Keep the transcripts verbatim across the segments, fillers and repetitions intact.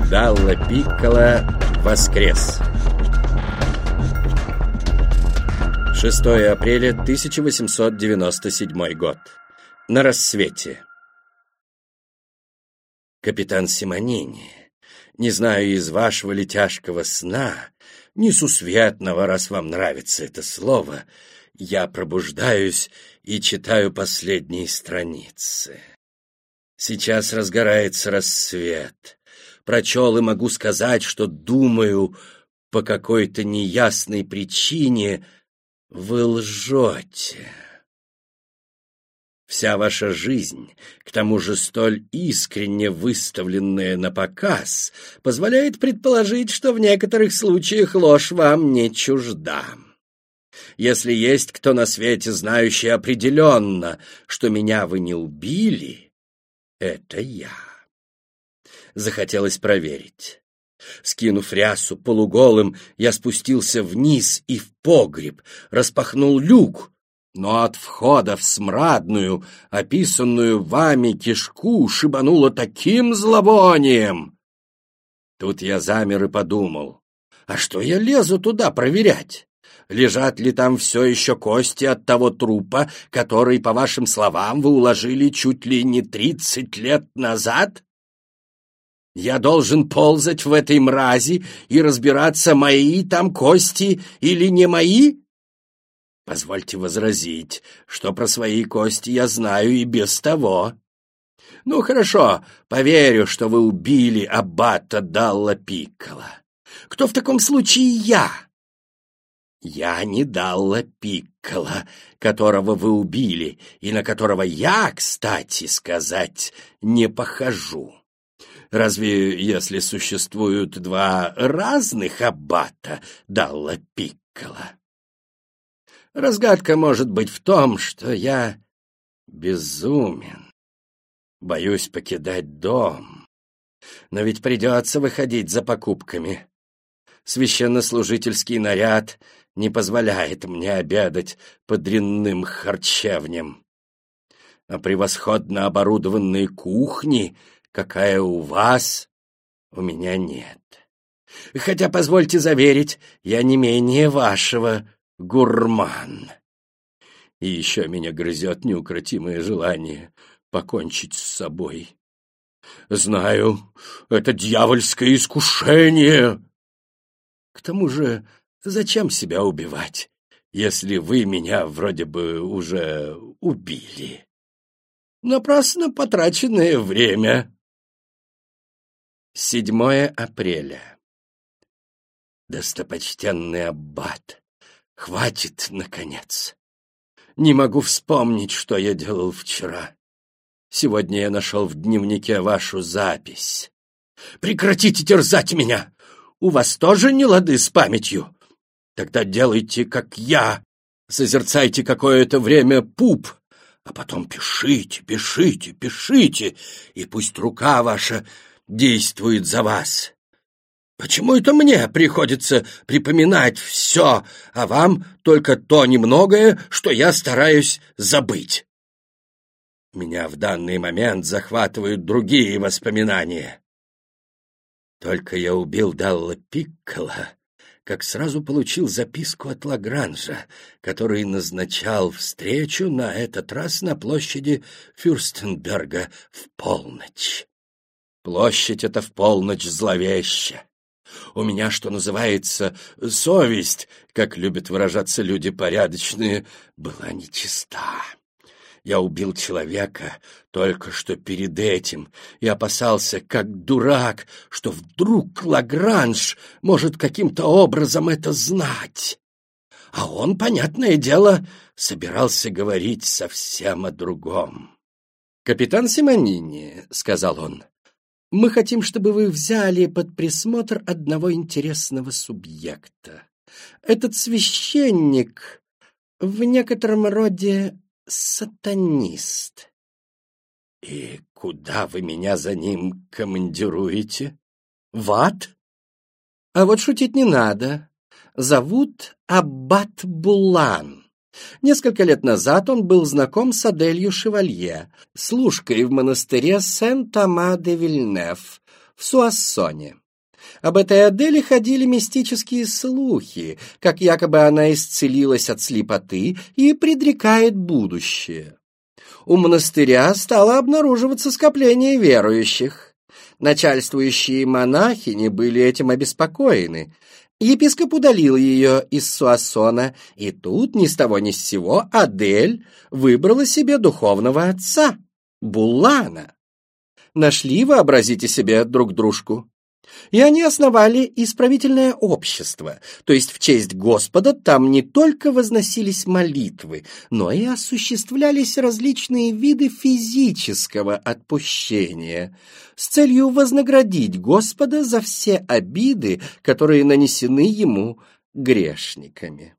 Далла Пикколо воскрес. шестое апреля тысяча восемьсот девяносто седьмой год. На рассвете. Капитан Симонини, не знаю, из вашего ли тяжкого сна, несусветного, раз вам нравится это слово, я пробуждаюсь и читаю последние страницы. Сейчас разгорается рассвет. Прочел и могу сказать, что думаю, по какой-то неясной причине вы лжете. Вся ваша жизнь, к тому же столь искренне выставленная на показ, позволяет предположить, что в некоторых случаях ложь вам не чужда. Если есть кто на свете, знающий определенно, что меня вы не убили, это я. Захотелось проверить. Скинув рясу полуголым, я спустился вниз и в погреб, распахнул люк, но от входа в смрадную, описанную вами кишку шибануло таким зловонием. Тут я замер и подумал, а что я лезу туда проверять? Лежат ли там все еще кости от того трупа, который, по вашим словам, вы уложили чуть ли не тридцать лет назад? Я должен ползать в этой мрази и разбираться, мои там кости или не мои? Позвольте возразить, что про свои кости я знаю и без того. Ну, хорошо, поверю, что вы убили аббата Далла Пикколо. Кто в таком случае я? Я не Далла Пикколо, которого вы убили, и на которого я, кстати сказать, не похожу. Разве если существуют два разных аббата Далла Пикколо? Разгадка может быть в том, что я безумен. Боюсь покидать дом. Но ведь придется выходить за покупками. Священнослужительский наряд не позволяет мне обедать по дрянным харчевням. А превосходно оборудованные кухни, какая у вас, у меня нет. Хотя, позвольте заверить, я не менее вашего гурман. И еще меня грызет неукротимое желание покончить с собой. Знаю, это дьявольское искушение. К тому же, зачем себя убивать, если вы меня вроде бы уже убили? Напрасно потраченное время. седьмое апреля. Достопочтенный аббат, хватит, наконец. Не могу вспомнить, что я делал вчера. Сегодня я нашел в дневнике вашу запись. Прекратите терзать меня! У вас тоже не лады с памятью? Тогда делайте, как я. Созерцайте какое-то время пуп, а потом пишите, пишите, пишите, и пусть рука ваша действует за вас. Почему это мне приходится припоминать все, а вам только то немногое, что я стараюсь забыть? Меня в данный момент захватывают другие воспоминания. Только я убил Далла Пикколо, как сразу получил записку от Лагранжа, который назначал встречу на этот раз на площади Фюрстенберга в полночь. Площадь эта в полночь зловеща. У меня, что называется, совесть, как любят выражаться люди порядочные, была нечиста. Я убил человека только что перед этим и опасался, как дурак, что вдруг Лагранж может каким-то образом это знать. А он, понятное дело, собирался говорить совсем о другом. «Капитан Симонини», — сказал он, — «мы хотим, чтобы вы взяли под присмотр одного интересного субъекта. Этот священник в некотором роде сатанист». «И куда вы меня за ним командируете? В ад? А вот шутить не надо. Зовут аббат Булан. Несколько лет назад он был знаком с Аделью Шевалье, служкой в монастыре Сен-Тома-де-Вильнеф в Суассоне. Об этой Аделе ходили мистические слухи, как якобы она исцелилась от слепоты и предрекает будущее. У монастыря стало обнаруживаться скопление верующих. Начальствующие монахини были этим обеспокоены. Епископ удалил ее из Суассона, и тут ни с того ни с сего Адель выбрала себе духовного отца, Буллана. Нашли, вообразите себе, друг дружку. И они основали исправительное общество, то есть в честь Господа там не только возносились молитвы, но и осуществлялись различные виды физического отпущения с целью вознаградить Господа за все обиды, которые нанесены ему грешниками.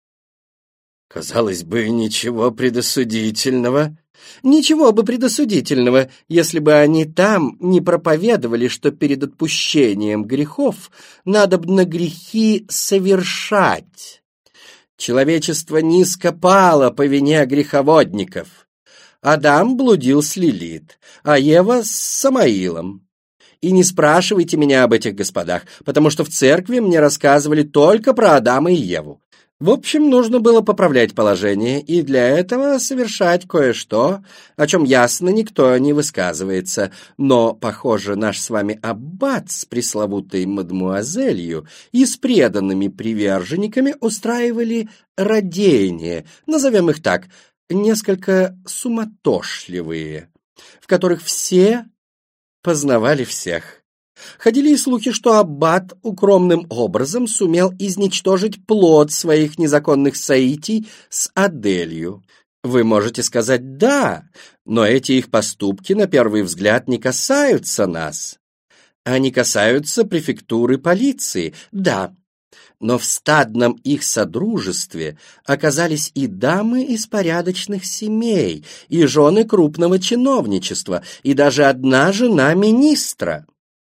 Казалось бы, ничего предосудительного. Ничего бы предосудительного, если бы они там не проповедовали, что перед отпущением грехов надобно грехи совершать. Человечество низко пало по вине греховодников. Адам блудил с Лилит, а Ева с Самаилом. И не спрашивайте меня об этих господах, потому что в церкви мне рассказывали только про Адама и Еву. В общем, нужно было поправлять положение, и для этого совершать кое-что, о чем ясно никто не высказывается. Но, похоже, наш с вами аббат с пресловутой мадмуазелью и с преданными приверженниками устраивали родения, назовем их так, несколько суматошливые, в которых все познавали всех. Ходили и слухи, что аббат укромным образом сумел изничтожить плод своих незаконных соитий с Аделью. Вы можете сказать «да», но эти их поступки на первый взгляд не касаются нас. Они касаются префектуры полиции, да. Но в стадном их содружестве оказались и дамы из порядочных семей, и жены крупного чиновничества, и даже одна жена министра.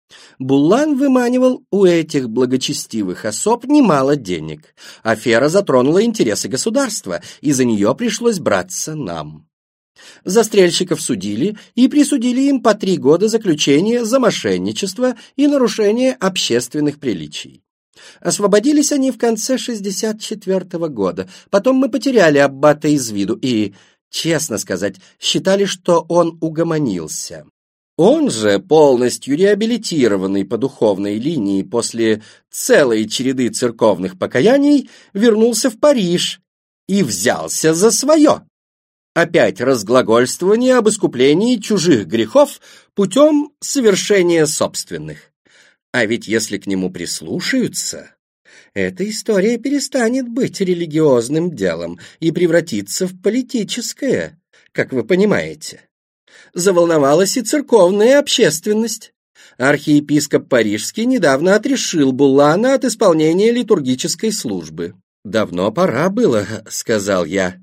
Буллан выманивал у этих благочестивых особ немало денег. Афера затронула интересы государства, и за нее пришлось браться нам. Застрельщиков судили и присудили им по три года заключения за мошенничество и нарушение общественных приличий. Освободились они в конце шестьдесят четвёртого года. Потом мы потеряли аббата из виду и, честно сказать, считали, что он угомонился. Он же, полностью реабилитированный по духовной линии после целой череды церковных покаяний, вернулся в Париж и взялся за свое. Опять разглагольствование об искуплении чужих грехов путем совершения собственных. А ведь если к нему прислушаются, эта история перестанет быть религиозным делом и превратится в политическое, как вы понимаете. Заволновалась и церковная общественность. Архиепископ Парижский недавно отрешил Буллана от исполнения литургической службы. «Давно пора было», — сказал я.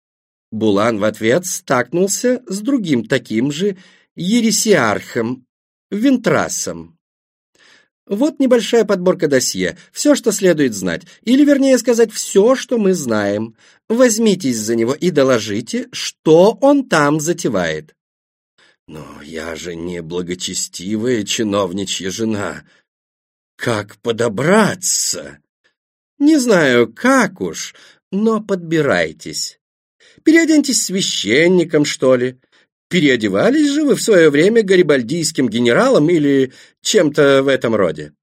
Буллан в ответ стакнулся с другим таким же ересиархом, Вентрасом. Вот небольшая подборка досье, все, что следует знать, или, вернее сказать, все, что мы знаем. Возьмитесь за него и доложите, что он там затевает. Но я же не благочестивая чиновничья жена. Как подобраться? Не знаю, как уж, но подбирайтесь. Переоденьтесь священником, что ли. Переодевались же вы в свое время гарибальдийским генералом или чем-то в этом роде?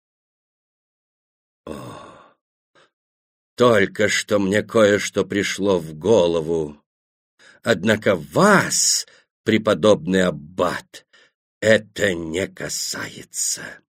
О, только что мне кое-что пришло в голову. Однако вас, преподобный аббат, это не касается.